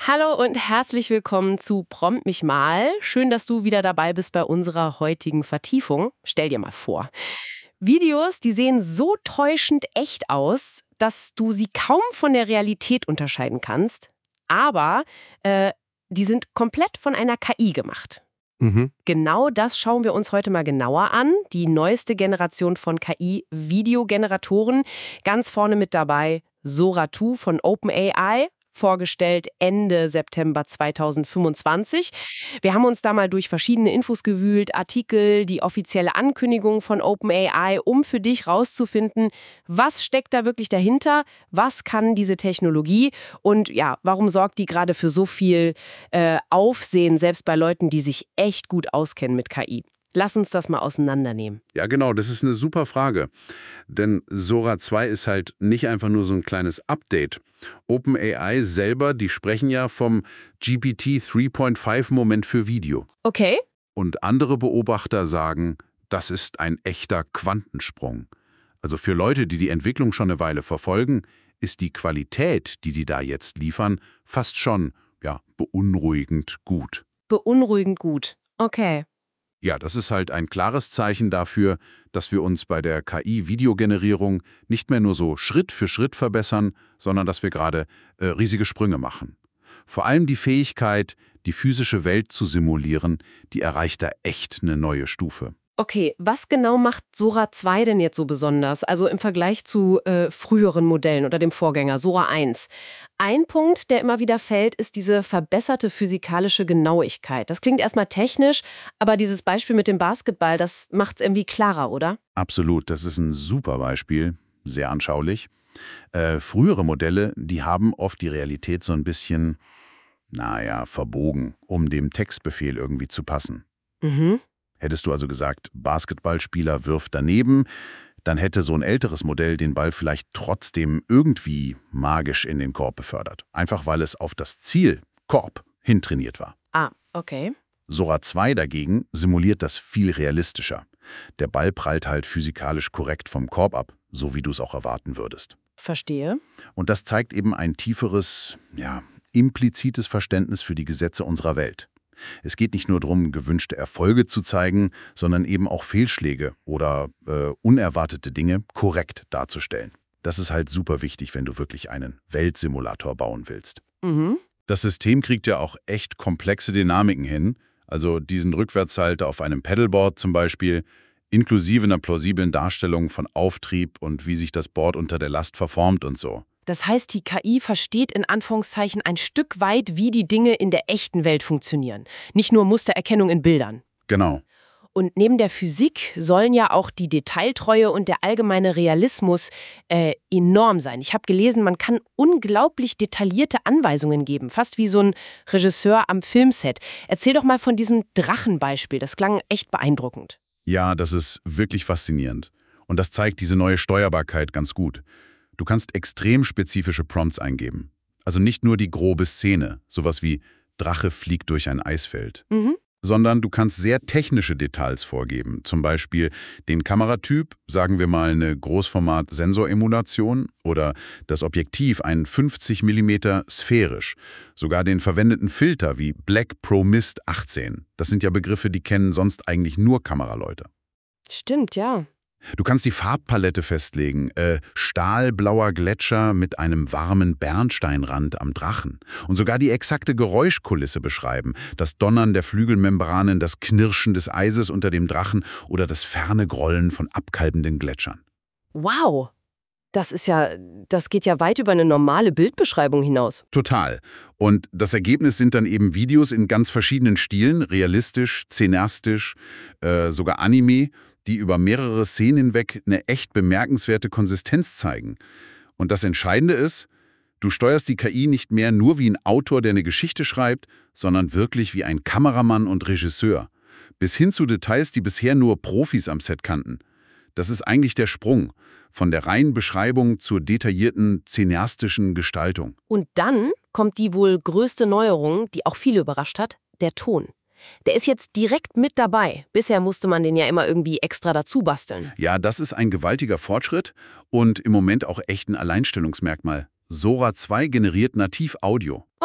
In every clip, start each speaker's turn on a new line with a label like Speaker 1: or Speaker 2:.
Speaker 1: Hallo und herzlich willkommen zu Prompt mich mal. Schön, dass du wieder dabei bist bei unserer heutigen Vertiefung. Stell dir mal vor, Videos, die sehen so täuschend echt aus, dass du sie kaum von der Realität unterscheiden kannst. Aber die sind komplett von einer KI gemacht. Genau das schauen wir uns heute mal genauer an. Die neueste Generation von KI-Videogeneratoren. Ganz vorne mit dabei Sora 2 von OpenAI. Vorgestellt Ende September 2025. Wir haben uns da mal durch verschiedene Infos gewühlt, Artikel, die offizielle Ankündigung von OpenAI, um für dich rauszufinden, was steckt da wirklich dahinter, was kann diese Technologie und ja, warum sorgt die gerade für so viel Aufsehen, selbst bei Leuten, die sich echt gut auskennen mit KI. Lass uns das mal auseinandernehmen.
Speaker 2: Ja, genau, das ist eine super Frage. Denn Sora 2 ist halt nicht einfach nur so ein kleines Update. OpenAI selber, die sprechen ja vom GPT 3.5-Moment für Video.
Speaker 1: Okay.
Speaker 2: Und andere Beobachter sagen, das ist ein echter Quantensprung. Also für Leute, die die Entwicklung schon eine Weile verfolgen, ist die Qualität, die die da jetzt liefern, fast schon, ja, beunruhigend gut.
Speaker 1: Beunruhigend gut. Okay.
Speaker 2: Ja, das ist halt ein klares Zeichen dafür, dass wir uns bei der KI-Videogenerierung nicht mehr nur so Schritt für Schritt verbessern, sondern dass wir gerade riesige Sprünge machen. Vor allem die Fähigkeit, die physische Welt zu simulieren, die erreicht da echt eine neue Stufe.
Speaker 1: Okay, was genau macht Sora 2 denn jetzt so besonders? Also im Vergleich zu früheren Modellen oder dem Vorgänger, Sora 1. Ein Punkt, der immer wieder fällt, ist diese verbesserte physikalische Genauigkeit. Das klingt erstmal technisch, aber dieses Beispiel mit dem Basketball, das macht es irgendwie klarer, oder?
Speaker 2: Absolut, das ist ein super Beispiel, sehr anschaulich. Frühere Modelle, die haben oft die Realität so ein bisschen, verbogen, um dem Textbefehl irgendwie zu passen. Hättest du also gesagt, Basketballspieler wirft daneben, dann hätte so ein älteres Modell den Ball vielleicht trotzdem irgendwie magisch in den Korb befördert. Einfach weil es auf das Ziel, Korb, hintrainiert war.
Speaker 1: Ah, okay.
Speaker 2: Sora 2 dagegen simuliert das viel realistischer. Der Ball prallt halt physikalisch korrekt vom Korb ab, so wie du es auch erwarten würdest.
Speaker 1: Verstehe.
Speaker 2: Und das zeigt eben ein tieferes, implizites Verständnis für die Gesetze unserer Welt. Es geht nicht nur darum, gewünschte Erfolge zu zeigen, sondern eben auch Fehlschläge oder unerwartete Dinge korrekt darzustellen. Das ist halt super wichtig, wenn du wirklich einen Weltsimulator bauen willst. Das System kriegt ja auch echt komplexe Dynamiken hin, also diesen Rückwärtssalto auf einem Pedalboard zum Beispiel, inklusive einer plausiblen Darstellung von Auftrieb und wie sich das Board unter der Last verformt und so.
Speaker 1: Das heißt, die KI versteht in Anführungszeichen ein Stück weit, wie die Dinge in der echten Welt funktionieren. Nicht nur Mustererkennung in Bildern.
Speaker 2: Genau.
Speaker 1: Und neben der Physik sollen ja auch die Detailtreue und der allgemeine Realismus enorm sein. Ich habe gelesen, man kann unglaublich detaillierte Anweisungen geben, fast wie so ein Regisseur am Filmset. Erzähl doch mal von diesem Drachenbeispiel, das klang echt beeindruckend.
Speaker 2: Ja, das ist wirklich faszinierend. Und das zeigt diese neue Steuerbarkeit ganz gut. Du kannst extrem spezifische Prompts eingeben. Also nicht nur die grobe Szene, sowas wie Drache fliegt durch ein Eisfeld, sondern du kannst sehr technische Details vorgeben. Zum Beispiel den Kameratyp, sagen wir mal eine Großformat-Sensoremulation oder das Objektiv, ein 50 mm sphärisch. Sogar den verwendeten Filter wie Black Pro Mist 18. Das sind ja Begriffe, die kennen sonst eigentlich nur Kameraleute.
Speaker 1: Stimmt, ja.
Speaker 2: Du kannst die Farbpalette festlegen, stahlblauer Gletscher mit einem warmen Bernsteinrand am Drachen. Und sogar die exakte Geräuschkulisse beschreiben, das Donnern der Flügelmembranen, das Knirschen des Eises unter dem Drachen oder das ferne Grollen von abkalbenden Gletschern.
Speaker 1: Wow, das geht ja weit über eine normale Bildbeschreibung hinaus.
Speaker 2: Total. Und das Ergebnis sind dann eben Videos in ganz verschiedenen Stilen, realistisch, cineastisch, sogar Anime, die über mehrere Szenen hinweg eine echt bemerkenswerte Konsistenz zeigen. Und das Entscheidende ist, du steuerst die KI nicht mehr nur wie ein Autor, der eine Geschichte schreibt, sondern wirklich wie ein Kameramann und Regisseur. Bis hin zu Details, die bisher nur Profis am Set kannten. Das ist eigentlich der Sprung von der reinen Beschreibung zur detaillierten, cineastischen Gestaltung.
Speaker 1: Und dann kommt die wohl größte Neuerung, die auch viele überrascht hat, der Ton. Der ist jetzt direkt mit dabei. Bisher musste man den ja immer irgendwie extra dazu basteln.
Speaker 2: Ja, das ist ein gewaltiger Fortschritt und im Moment auch echt ein Alleinstellungsmerkmal. Sora 2 generiert nativ Audio.
Speaker 1: Okay.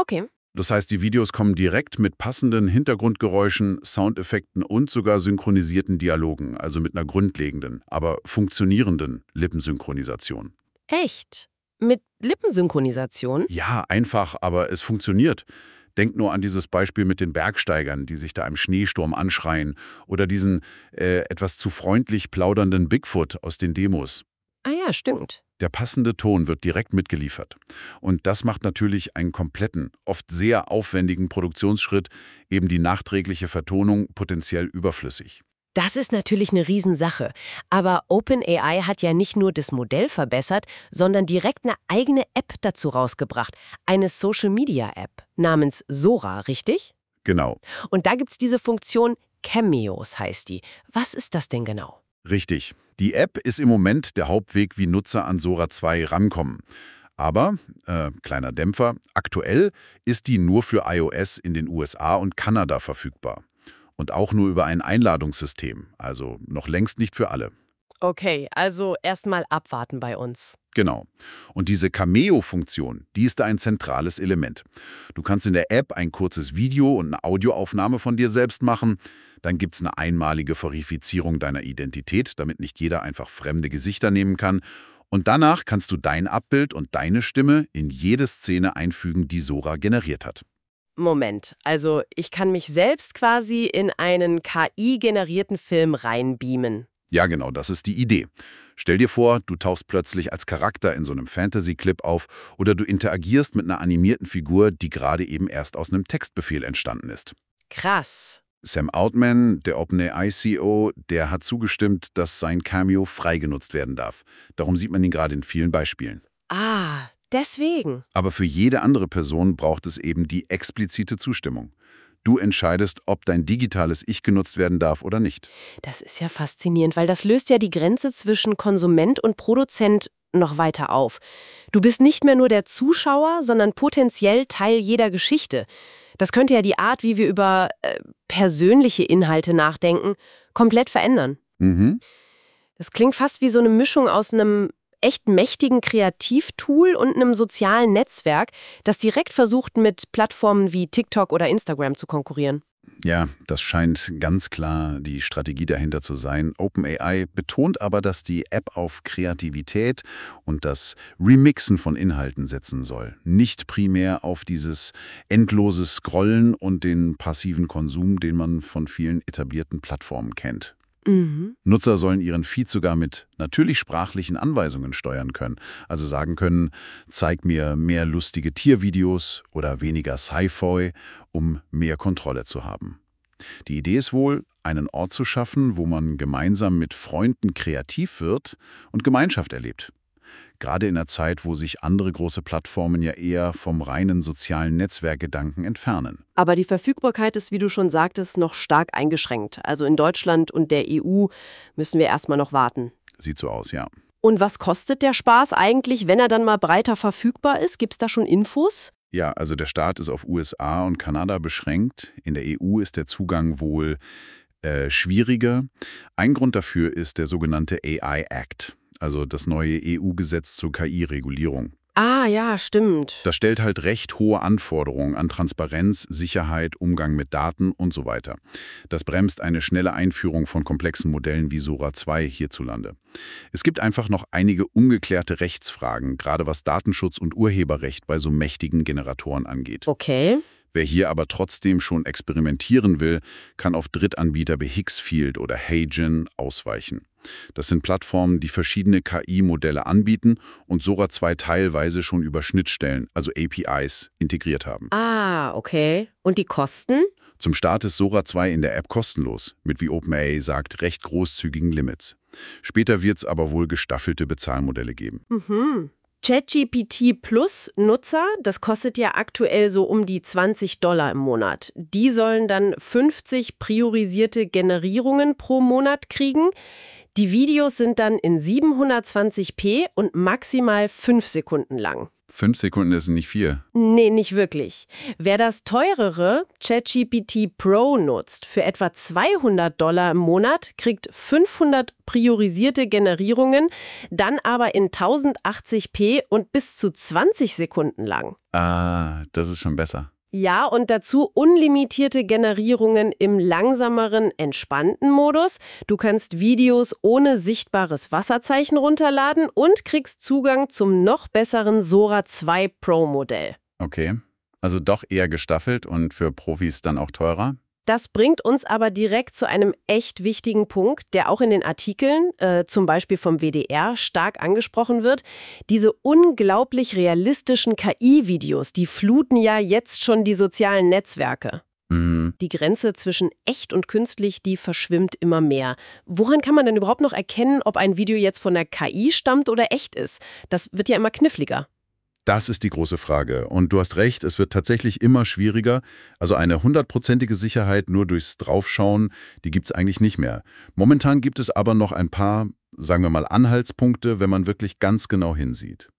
Speaker 2: Das heißt, die Videos kommen direkt mit passenden Hintergrundgeräuschen, Soundeffekten und sogar synchronisierten Dialogen, also mit einer grundlegenden, aber funktionierenden Lippensynchronisation.
Speaker 1: Echt? Mit Lippensynchronisation?
Speaker 2: Ja, einfach, aber es funktioniert. Denk nur an dieses Beispiel mit den Bergsteigern, die sich da im Schneesturm anschreien, oder diesen etwas zu freundlich plaudernden Bigfoot aus den Demos.
Speaker 1: Ah ja, stimmt.
Speaker 2: Der passende Ton wird direkt mitgeliefert. Und das macht natürlich einen kompletten, oft sehr aufwendigen Produktionsschritt, eben die nachträgliche Vertonung, potenziell überflüssig.
Speaker 1: Das ist natürlich eine Riesensache. Aber OpenAI hat ja nicht nur das Modell verbessert, sondern direkt eine eigene App dazu rausgebracht. Eine Social-Media-App namens Sora, richtig?
Speaker 2: Genau,
Speaker 1: Und da gibt's diese Funktion Cameos, heißt die. Was ist das denn genau?
Speaker 2: richtig. Die App ist im Moment der Hauptweg, wie Nutzer an Sora 2 rankommen. Aber, kleiner Dämpfer, aktuell ist die nur für iOS in den USA und Kanada verfügbar. Und auch nur über ein Einladungssystem, also noch längst nicht für alle.
Speaker 1: Okay, also erstmal abwarten bei uns.
Speaker 2: Genau. Und diese Cameo-Funktion, die ist da ein zentrales Element. Du kannst in der App ein kurzes Video und eine Audioaufnahme von dir selbst machen. Dann gibt es eine einmalige Verifizierung deiner Identität, damit nicht jeder einfach fremde Gesichter nehmen kann. Und danach kannst du dein Abbild und deine Stimme in jede Szene einfügen, die Sora generiert hat.
Speaker 1: Moment, also ich kann mich selbst quasi in einen KI-generierten Film reinbeamen.
Speaker 2: Ja, genau, das ist die Idee. Stell dir vor, du tauchst plötzlich als Charakter in so einem Fantasy-Clip auf oder du interagierst mit einer animierten Figur, die gerade eben erst aus einem Textbefehl entstanden ist.
Speaker 1: Krass.
Speaker 2: Sam Altman, der OpenAI-CEO, der hat zugestimmt, dass sein Cameo frei genutzt werden darf. Darum sieht man ihn gerade in vielen Beispielen.
Speaker 1: Ah, deswegen.
Speaker 2: Aber für jede andere Person braucht es eben die explizite Zustimmung. Du entscheidest, ob dein digitales Ich genutzt werden darf oder nicht.
Speaker 1: Das ist ja faszinierend, weil das löst ja die Grenze zwischen Konsument und Produzent noch weiter auf. Du bist nicht mehr nur der Zuschauer, sondern potenziell Teil jeder Geschichte. Das könnte ja die Art, wie wir über persönliche Inhalte nachdenken, komplett verändern.
Speaker 2: Mhm.
Speaker 1: Das klingt fast wie so eine Mischung aus einem echt mächtigen Kreativtool und einem sozialen Netzwerk, das direkt versucht, mit Plattformen wie TikTok oder Instagram zu konkurrieren.
Speaker 2: Ja, das scheint ganz klar die Strategie dahinter zu sein. OpenAI betont aber, dass die App auf Kreativität und das Remixen von Inhalten setzen soll. Nicht primär auf dieses endlose Scrollen und den passiven Konsum, den man von vielen etablierten Plattformen kennt.
Speaker 1: Mhm.
Speaker 2: Nutzer sollen ihren Feed sogar mit natürlich sprachlichen Anweisungen steuern können. Also sagen können, zeig mir mehr lustige Tiervideos oder weniger Sci-Fi, um mehr Kontrolle zu haben. Die Idee ist wohl, einen Ort zu schaffen, wo man gemeinsam mit Freunden kreativ wird und Gemeinschaft erlebt. Gerade in einer Zeit, wo sich andere große Plattformen ja eher vom reinen sozialen Netzwerkgedanken entfernen.
Speaker 1: Aber die Verfügbarkeit ist, wie du schon sagtest, noch stark eingeschränkt. Also in Deutschland und der EU müssen wir erstmal noch warten.
Speaker 2: Sieht so aus, ja.
Speaker 1: Und was kostet der Spaß eigentlich, wenn er dann mal breiter verfügbar ist? Gibt es da schon Infos?
Speaker 2: Ja, also der Start ist auf USA und Kanada beschränkt. In der EU ist der Zugang wohl schwieriger. Ein Grund dafür ist der sogenannte AI Act, also das neue EU-Gesetz zur KI-Regulierung.
Speaker 1: Ah, ja, stimmt.
Speaker 2: Das stellt halt recht hohe Anforderungen an Transparenz, Sicherheit, Umgang mit Daten und so weiter. Das bremst eine schnelle Einführung von komplexen Modellen wie Sora 2 hierzulande. Es gibt einfach noch einige ungeklärte Rechtsfragen, gerade was Datenschutz und Urheberrecht bei so mächtigen Generatoren angeht.
Speaker 1: Okay.
Speaker 2: Wer hier aber trotzdem schon experimentieren will, kann auf Drittanbieter wie Hixfield oder HeyGen ausweichen. Das sind Plattformen, die verschiedene KI-Modelle anbieten und Sora 2 teilweise schon über Schnittstellen, also APIs, integriert haben.
Speaker 1: Ah, okay. Und die Kosten?
Speaker 2: Zum Start ist Sora 2 in der App kostenlos, mit, wie OpenAI sagt, recht großzügigen Limits. Später wird es aber wohl gestaffelte Bezahlmodelle geben.
Speaker 1: Mhm. ChatGPT Plus Nutzer, das kostet ja aktuell so um die $20 im Monat. Die sollen dann 50 priorisierte Generierungen pro Monat kriegen. Die Videos sind dann in 720p und maximal 5 Sekunden lang.
Speaker 2: 5 Sekunden ist nicht viel.
Speaker 1: Nee, nicht wirklich. Wer das teurere ChatGPT Pro nutzt, für etwa $200 im Monat, kriegt 500 priorisierte Generierungen, dann aber in 1080p und bis zu 20 Sekunden lang.
Speaker 2: Ah, das ist schon besser.
Speaker 1: Ja, und dazu unlimitierte Generierungen im langsameren, entspannten Modus. Du kannst Videos ohne sichtbares Wasserzeichen runterladen und kriegst Zugang zum noch besseren Sora 2 Pro Modell.
Speaker 2: Okay, also doch eher gestaffelt und für Profis dann auch teurer?
Speaker 1: Das bringt uns aber direkt zu einem echt wichtigen Punkt, der auch in den Artikeln, zum Beispiel vom WDR, stark angesprochen wird. Diese unglaublich realistischen KI-Videos, die fluten ja jetzt schon die sozialen Netzwerke.
Speaker 2: Mhm.
Speaker 1: Die Grenze zwischen echt und künstlich, die verschwimmt immer mehr. Woran kann man denn überhaupt noch erkennen, ob ein Video jetzt von der KI stammt oder echt ist? Das wird ja immer kniffliger.
Speaker 2: Das ist die große Frage. Und du hast recht, es wird tatsächlich immer schwieriger. Also eine 100%ige Sicherheit nur durchs Draufschauen, die gibt es eigentlich nicht mehr. Momentan gibt es aber noch ein paar, sagen wir mal, Anhaltspunkte, wenn man wirklich ganz genau hinsieht.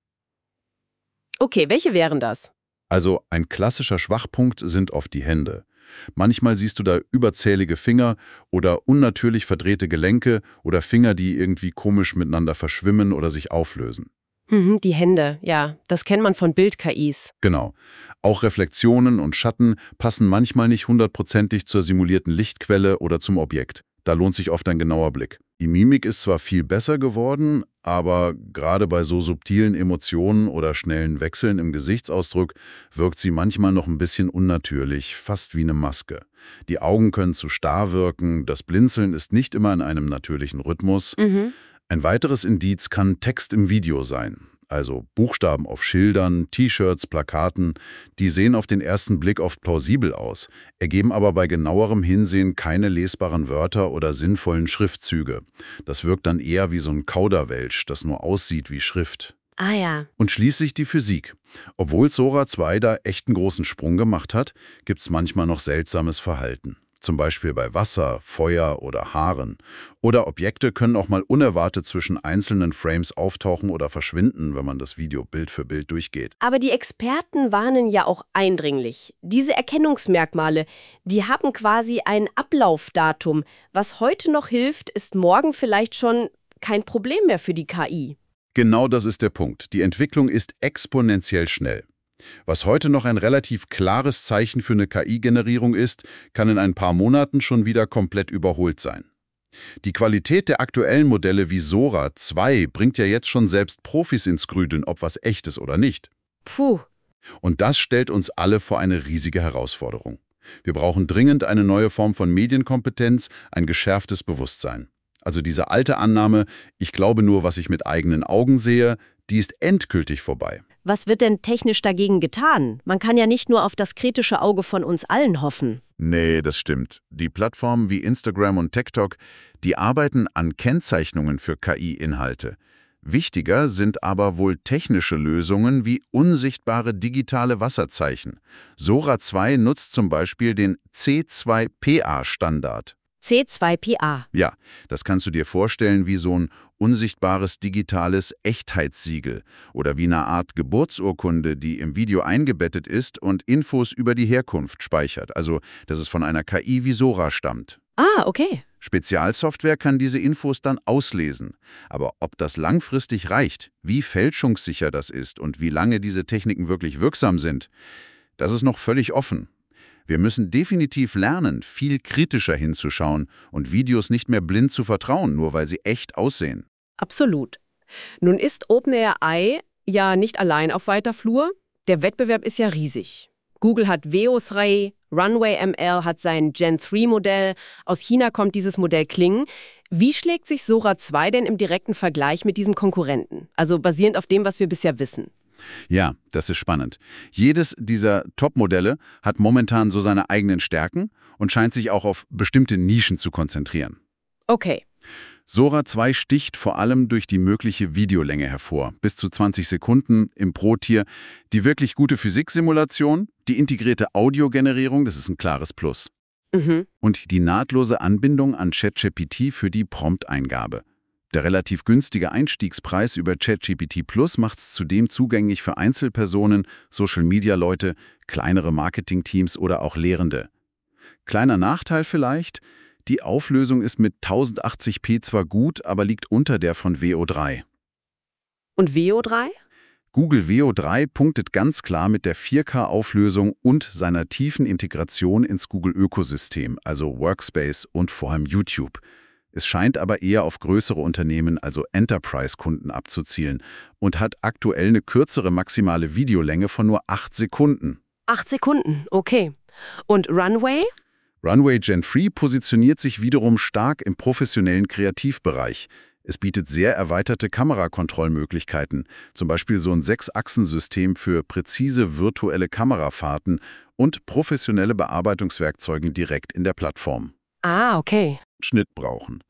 Speaker 1: Okay, welche wären das?
Speaker 2: Also ein klassischer Schwachpunkt sind oft die Hände. Manchmal siehst du da überzählige Finger oder unnatürlich verdrehte Gelenke oder Finger, die irgendwie komisch miteinander verschwimmen oder sich auflösen.
Speaker 1: Die Hände, ja, das kennt man von Bild-KIs.
Speaker 2: Genau. Auch Reflexionen und Schatten passen manchmal nicht 100%ig zur simulierten Lichtquelle oder zum Objekt. Da lohnt sich oft ein genauer Blick. Die Mimik ist zwar viel besser geworden, aber gerade bei so subtilen Emotionen oder schnellen Wechseln im Gesichtsausdruck wirkt sie manchmal noch ein bisschen unnatürlich, fast wie eine Maske. Die Augen können zu starr wirken, das Blinzeln ist nicht immer in einem natürlichen Rhythmus. Ein weiteres Indiz kann Text im Video sein. Also Buchstaben auf Schildern, T-Shirts, Plakaten, die sehen auf den ersten Blick oft plausibel aus, ergeben aber bei genauerem Hinsehen keine lesbaren Wörter oder sinnvollen Schriftzüge. Das wirkt dann eher wie so ein Kauderwelsch, das nur aussieht wie Schrift.
Speaker 1: Ah ja.
Speaker 2: Und schließlich die Physik. Obwohl Sora 2 da echt einen großen Sprung gemacht hat, gibt's manchmal noch seltsames Verhalten. Zum Beispiel bei Wasser, Feuer oder Haaren. Oder Objekte können auch mal unerwartet zwischen einzelnen Frames auftauchen oder verschwinden, wenn man das Video Bild für Bild durchgeht.
Speaker 1: Aber die Experten warnen ja auch eindringlich. Diese Erkennungsmerkmale, die haben quasi ein Ablaufdatum. Was heute noch hilft, ist morgen vielleicht schon kein Problem mehr für die KI.
Speaker 2: Genau das ist der Punkt. Die Entwicklung ist exponentiell schnell. Was heute noch ein relativ klares Zeichen für eine KI-Generierung ist, kann in ein paar Monaten schon wieder komplett überholt sein. Die Qualität der aktuellen Modelle wie Sora 2 bringt ja jetzt schon selbst Profis ins Grübeln, ob was echt ist oder nicht.
Speaker 1: Puh.
Speaker 2: Und das stellt uns alle vor eine riesige Herausforderung. Wir brauchen dringend eine neue Form von Medienkompetenz, ein geschärftes Bewusstsein. Also diese alte Annahme, ich glaube nur, was ich mit eigenen Augen sehe, die ist endgültig vorbei.
Speaker 3: Was wird denn technisch dagegen getan? Man kann ja nicht nur auf das kritische Auge von uns allen hoffen.
Speaker 2: Nee, das stimmt. Die Plattformen wie Instagram und TikTok, die arbeiten an Kennzeichnungen für KI-Inhalte. Wichtiger sind aber wohl technische Lösungen wie unsichtbare digitale Wasserzeichen. Sora 2 nutzt zum Beispiel den C2PA-Standard.
Speaker 3: C2PA.
Speaker 2: Ja, das kannst du dir vorstellen wie so ein unsichtbares digitales Echtheitssiegel oder wie eine Art Geburtsurkunde, die im Video eingebettet ist und Infos über die Herkunft speichert, also dass es von einer KI wie Sora stammt.
Speaker 3: Ah, okay.
Speaker 2: Spezialsoftware kann diese Infos dann auslesen. Aber ob das langfristig reicht, wie fälschungssicher das ist und wie lange diese Techniken wirklich wirksam sind, das ist noch völlig offen. Wir müssen definitiv lernen, viel kritischer hinzuschauen und Videos nicht mehr blind zu vertrauen, nur weil sie echt aussehen.
Speaker 1: Absolut. Nun ist OpenAI ja nicht allein auf weiter Flur. Der Wettbewerb ist ja riesig. Google hat Veos Ray, Runway ML hat sein Gen 3 Modell, aus China kommt dieses Modell Kling. Wie schlägt sich Sora 2 denn im direkten Vergleich mit diesen Konkurrenten? Also basierend auf dem, was wir bisher wissen.
Speaker 2: Ja, das ist spannend. Jedes dieser Top-Modelle hat momentan so seine eigenen Stärken und scheint sich auch auf bestimmte Nischen zu konzentrieren.
Speaker 1: Okay.
Speaker 2: Sora 2 sticht vor allem durch die mögliche Videolänge hervor, bis zu 20 Sekunden im Pro-Tier, die wirklich gute Physiksimulation, die integrierte Audiogenerierung, das ist ein klares Plus. Und die nahtlose Anbindung an ChatGPT für die Prompteingabe. Der relativ günstige Einstiegspreis über ChatGPT Plus macht es zudem zugänglich für Einzelpersonen, Social-Media-Leute, kleinere Marketingteams oder auch Lehrende. Kleiner Nachteil vielleicht, die Auflösung ist mit 1080p zwar gut, aber liegt unter der von VO3.
Speaker 1: Und VO3?
Speaker 2: Google Veo 3 punktet ganz klar mit der 4K-Auflösung und seiner tiefen Integration ins Google-Ökosystem, also Workspace und vor allem YouTube. Es scheint aber eher auf größere Unternehmen, also Enterprise-Kunden, abzuzielen und hat aktuell eine kürzere maximale Videolänge von nur 8 Sekunden.
Speaker 3: 8 Sekunden, okay. Und Runway?
Speaker 2: Runway Gen 3 positioniert sich wiederum stark im professionellen Kreativbereich. Es bietet sehr erweiterte Kamerakontrollmöglichkeiten, zum Beispiel so ein 6-Achsen-System für präzise virtuelle Kamerafahrten und professionelle Bearbeitungswerkzeuge direkt in der Plattform.
Speaker 3: Ah, okay.
Speaker 2: Schnitt brauchen.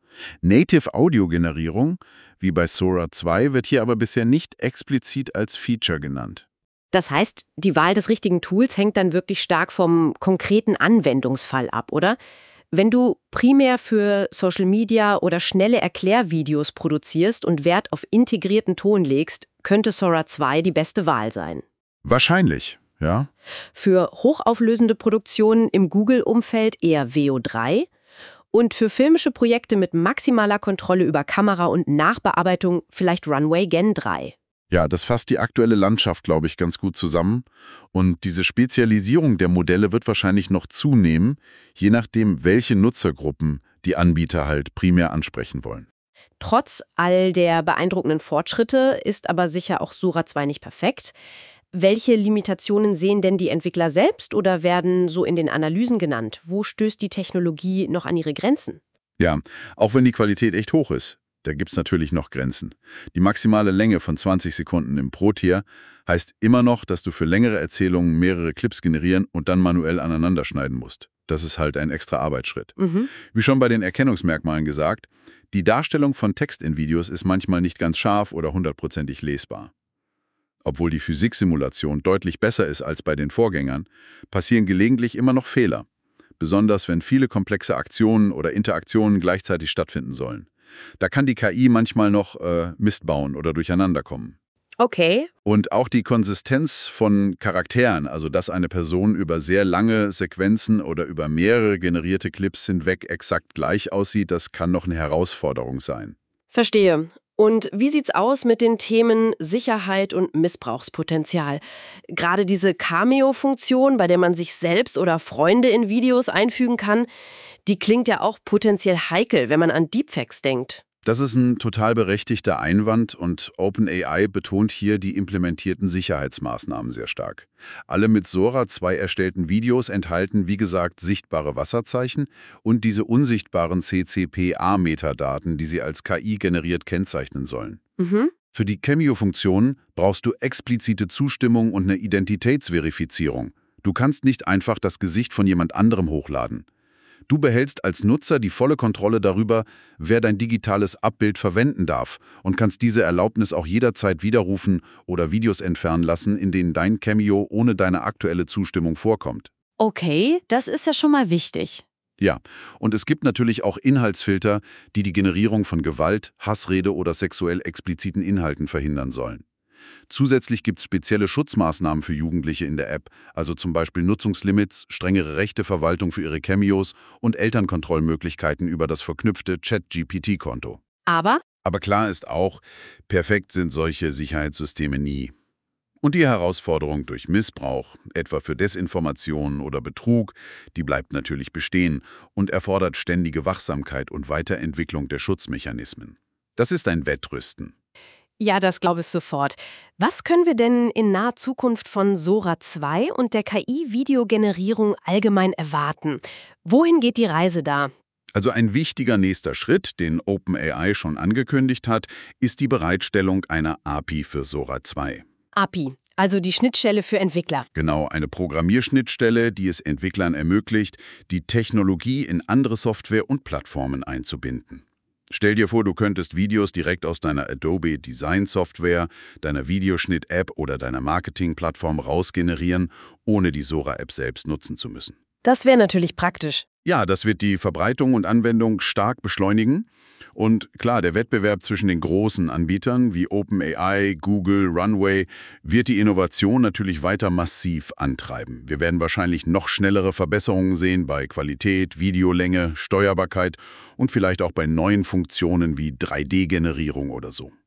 Speaker 2: Native-Audio-Generierung, wie bei Sora 2, wird hier aber bisher nicht explizit als Feature genannt.
Speaker 3: Das heißt, die Wahl des richtigen Tools hängt dann wirklich stark vom konkreten Anwendungsfall ab, oder? Wenn du primär für Social Media oder schnelle Erklärvideos produzierst und Wert auf integrierten Ton legst, könnte Sora 2 die beste Wahl sein.
Speaker 2: Wahrscheinlich, ja.
Speaker 3: Für hochauflösende Produktionen im Google-Umfeld eher Veo 3 und für filmische Projekte mit maximaler Kontrolle über Kamera und Nachbearbeitung vielleicht Runway Gen 3.
Speaker 2: Ja, das fasst die aktuelle Landschaft, glaube ich, ganz gut zusammen. Und diese Spezialisierung der Modelle wird wahrscheinlich noch zunehmen, je nachdem, welche Nutzergruppen die Anbieter halt primär ansprechen wollen.
Speaker 3: Trotz all der beeindruckenden Fortschritte ist aber sicher auch Sora 2 nicht perfekt. Welche Limitationen sehen denn die Entwickler selbst oder werden so in den Analysen genannt? Wo stößt die Technologie noch an ihre Grenzen?
Speaker 2: Ja, auch wenn die Qualität echt hoch ist. Da gibt's natürlich noch Grenzen. Die maximale Länge von 20 Sekunden im Pro-Tier heißt immer noch, dass du für längere Erzählungen mehrere Clips generieren und dann manuell aneinander schneiden musst. Das ist halt ein extra Arbeitsschritt. Wie schon bei den Erkennungsmerkmalen gesagt, die Darstellung von Text in Videos ist manchmal nicht ganz scharf oder 100%ig lesbar. Obwohl die Physiksimulation deutlich besser ist als bei den Vorgängern, passieren gelegentlich immer noch Fehler. Besonders wenn viele komplexe Aktionen oder Interaktionen gleichzeitig stattfinden sollen. Da kann die KI manchmal noch Mist bauen oder durcheinander kommen.
Speaker 3: Okay.
Speaker 2: Und auch die Konsistenz von Charakteren, also dass eine Person über sehr lange Sequenzen oder über mehrere generierte Clips hinweg exakt gleich aussieht, das kann noch eine Herausforderung sein.
Speaker 3: Verstehe. Und wie sieht's aus mit den Themen Sicherheit und Missbrauchspotenzial? Gerade diese Cameo-Funktion, bei der man sich selbst oder Freunde in Videos einfügen kann, die klingt ja auch potenziell heikel, wenn man an Deepfakes denkt.
Speaker 2: Das ist ein total berechtigter Einwand und OpenAI betont hier die implementierten Sicherheitsmaßnahmen sehr stark. Alle mit Sora 2 erstellten Videos enthalten, wie gesagt, sichtbare Wasserzeichen und diese unsichtbaren CCPA-Metadaten, die sie als KI generiert kennzeichnen sollen. Für die Cameo-Funktion brauchst du explizite Zustimmung und eine Identitätsverifizierung. Du kannst nicht einfach das Gesicht von jemand anderem hochladen. Du behältst als Nutzer die volle Kontrolle darüber, wer dein digitales Abbild verwenden darf und kannst diese Erlaubnis auch jederzeit widerrufen oder Videos entfernen lassen, in denen dein Cameo ohne deine aktuelle Zustimmung vorkommt.
Speaker 3: Okay, das ist ja schon mal wichtig.
Speaker 2: Ja, und es gibt natürlich auch Inhaltsfilter, die die Generierung von Gewalt, Hassrede oder sexuell expliziten Inhalten verhindern sollen. Zusätzlich gibt es spezielle Schutzmaßnahmen für Jugendliche in der App, also zum Beispiel Nutzungslimits, strengere Rechteverwaltung für ihre Cameos und Elternkontrollmöglichkeiten über das verknüpfte ChatGPT-Konto.
Speaker 3: Aber
Speaker 2: klar ist auch, perfekt sind solche Sicherheitssysteme nie. Und die Herausforderung durch Missbrauch, etwa für Desinformation oder Betrug, die bleibt natürlich bestehen und erfordert ständige Wachsamkeit und Weiterentwicklung der Schutzmechanismen. Das ist ein Wettrüsten.
Speaker 3: ja, das glaube ich sofort. Was können wir denn in naher Zukunft von Sora 2 und der KI-Videogenerierung allgemein erwarten? Wohin geht die Reise da?
Speaker 2: Also ein wichtiger nächster Schritt, den OpenAI schon angekündigt hat, ist die Bereitstellung einer API für Sora 2.
Speaker 3: API, also die Schnittstelle für Entwickler.
Speaker 2: Genau, eine Programmierschnittstelle, die es Entwicklern ermöglicht, die Technologie in andere Software und Plattformen einzubinden. Stell dir vor, du könntest Videos direkt aus deiner Adobe Design Software, deiner Videoschnitt-App oder deiner Marketing-Plattform rausgenerieren, ohne die Sora-App selbst nutzen zu müssen.
Speaker 3: Das wäre natürlich praktisch.
Speaker 2: Ja, das wird die Verbreitung und Anwendung stark beschleunigen. Und klar, der Wettbewerb zwischen den großen Anbietern wie OpenAI, Google, Runway wird die Innovation natürlich weiter massiv antreiben. Wir werden wahrscheinlich noch schnellere Verbesserungen sehen bei Qualität, Videolänge, Steuerbarkeit und vielleicht auch bei neuen Funktionen wie 3D-Generierung oder so.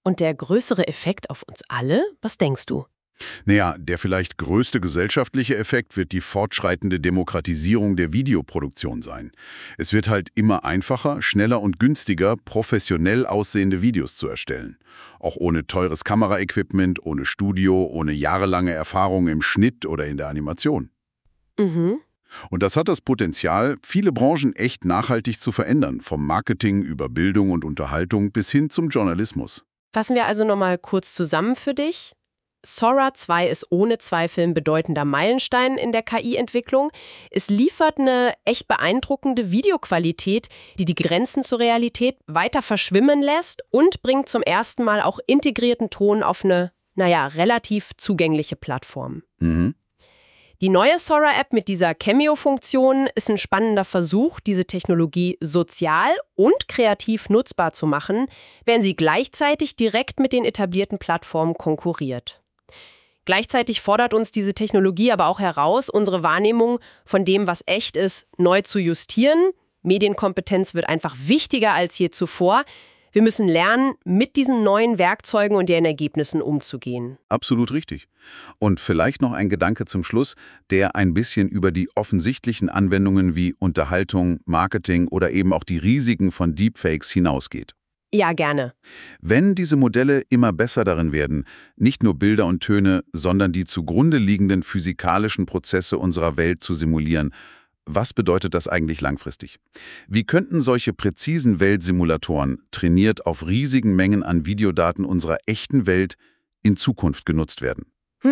Speaker 3: Und der größere Effekt auf uns alle? Was denkst du?
Speaker 2: Naja, der vielleicht größte gesellschaftliche Effekt wird die fortschreitende Demokratisierung der Videoproduktion sein. Es wird halt immer einfacher, schneller und günstiger, professionell aussehende Videos zu erstellen. Auch ohne teures Kameraequipment, ohne Studio, ohne jahrelange Erfahrung im Schnitt oder in der Animation.
Speaker 3: Mhm.
Speaker 2: Und das hat das Potenzial, viele Branchen echt nachhaltig zu verändern, vom Marketing über Bildung und Unterhaltung bis hin zum Journalismus.
Speaker 3: Fassen wir also nochmal kurz zusammen für dich. Sora 2 ist ohne Zweifel ein bedeutender Meilenstein in der KI-Entwicklung. Es liefert eine echt beeindruckende Videoqualität, die die Grenzen zur Realität weiter verschwimmen lässt und bringt zum ersten Mal auch integrierten Ton auf eine, relativ zugängliche Plattform.
Speaker 2: Mhm.
Speaker 3: Die neue Sora-App mit dieser Cameo-Funktion ist ein spannender Versuch, diese Technologie sozial und kreativ nutzbar zu machen, während sie gleichzeitig direkt mit den etablierten Plattformen konkurriert. Gleichzeitig fordert uns diese Technologie aber auch heraus, unsere Wahrnehmung von dem, was echt ist, neu zu justieren. Medienkompetenz wird einfach wichtiger als je zuvor. Wir müssen lernen, mit diesen neuen Werkzeugen und ihren Ergebnissen umzugehen.
Speaker 2: Absolut richtig. Und vielleicht noch ein Gedanke zum Schluss, der ein bisschen über die offensichtlichen Anwendungen wie Unterhaltung, Marketing oder eben auch die Risiken von Deepfakes hinausgeht.
Speaker 3: Ja, gerne.
Speaker 2: Wenn diese Modelle immer besser darin werden, nicht nur Bilder und Töne, sondern die zugrunde liegenden physikalischen Prozesse unserer Welt zu simulieren, was bedeutet das eigentlich langfristig? Wie könnten solche präzisen Weltsimulatoren, trainiert auf riesigen Mengen an Videodaten unserer echten Welt, in Zukunft genutzt werden?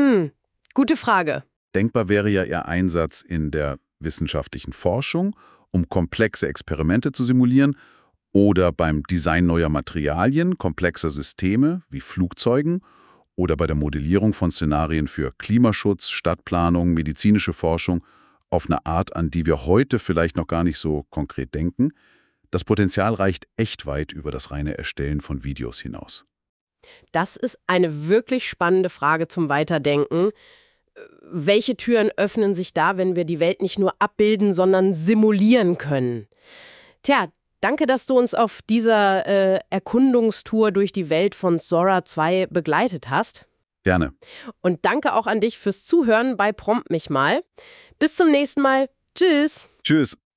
Speaker 3: Gute Frage.
Speaker 2: Denkbar wäre ja ihr Einsatz in der wissenschaftlichen Forschung, um komplexe Experimente zu simulieren, oder beim Design neuer Materialien, komplexer Systeme wie Flugzeugen oder bei der Modellierung von Szenarien für Klimaschutz, Stadtplanung, medizinische Forschung auf eine Art, an die wir heute vielleicht noch gar nicht so konkret denken. Das Potenzial reicht echt weit über das reine Erstellen von Videos hinaus.
Speaker 3: Das ist eine wirklich spannende Frage zum Weiterdenken. Welche Türen öffnen sich da, wenn wir die Welt nicht nur abbilden, sondern simulieren können? Tja, danke, dass du uns auf dieser Erkundungstour durch die Welt von Sora 2 begleitet hast.
Speaker 2: Gerne.
Speaker 3: Und danke auch an dich fürs Zuhören bei Prompt mich mal. Bis zum nächsten Mal. Tschüss.
Speaker 2: Tschüss.